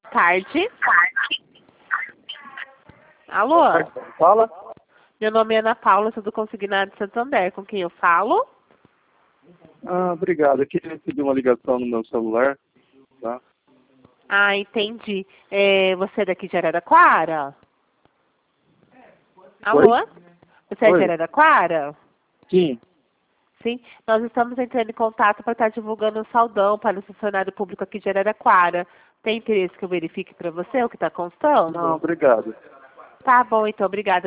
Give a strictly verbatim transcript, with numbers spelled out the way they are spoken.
tarde. Alô? Fala. Meu nome é Ana Paula, sou do Consignado de Santander. Com quem eu falo? Ah, obrigado. Eu queria pedir uma ligação no meu celular, tá? Ah, entendi. É, você é daqui de Araraquara? Alô? Oi? Você é de Oi. Araraquara? Sim. Sim, nós estamos entrando em contato para estar divulgando um saldão para o funcionário público aqui de Araraquara. Tem interesse que eu verifique para você o que está constando? Não, obrigado. Tá bom, então, obrigada.